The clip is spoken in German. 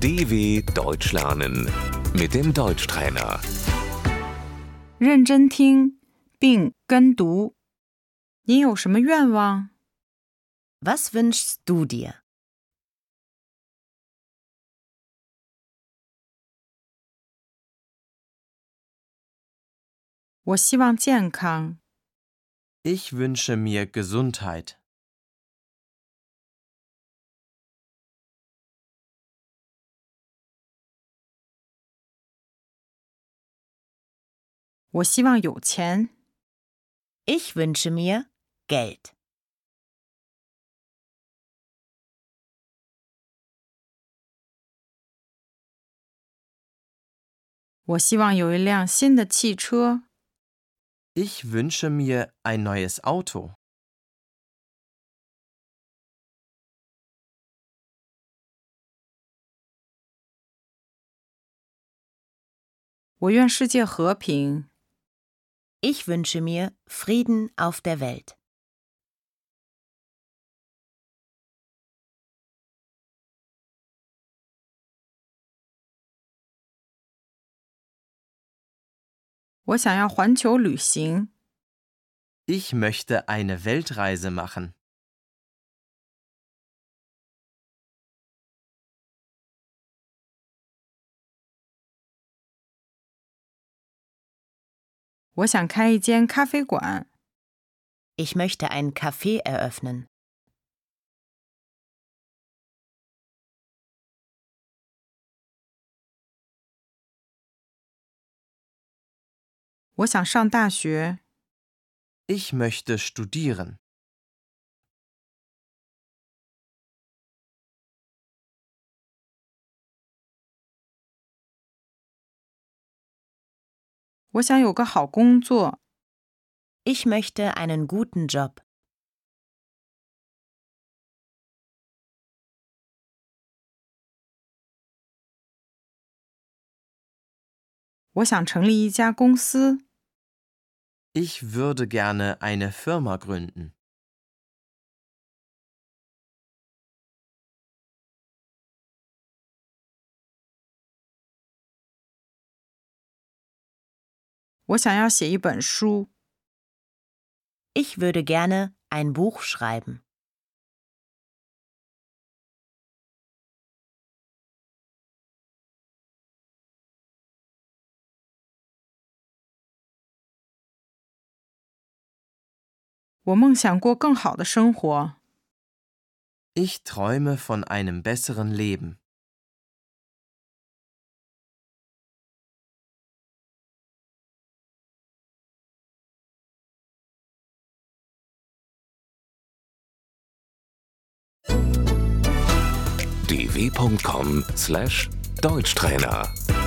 DW Deutsch lernen mit dem Deutschtrainer. 认真听并跟读。你有什么愿望？ Was wünschst du dir? 我希望健康。 Ich wünsche mir Gesundheit. 我希望有钱。 Ich wünsche mir Geld. 我希望有一辆新的汽车。 Ich wünsche mir ein neues Auto. 我愿世界和平。 Ich wünsche mir Frieden auf der Welt. 我想要环球旅行。 Ich möchte eine Weltreise machen. 我想开一间咖啡馆。 Ich möchte ein Café eröffnen. 我想上大学。 Ich möchte studieren. 我想有个好工作。 Ich möchte einen guten Job. 我想成立一家公司。 Ich würde gerne eine Firma gründen. 我想要写一本书。 Ich würde gerne ein Buch schreiben. 我梦想过更好的生活。 Ich träume von einem besseren Leben. dw.com/Deutschtrainer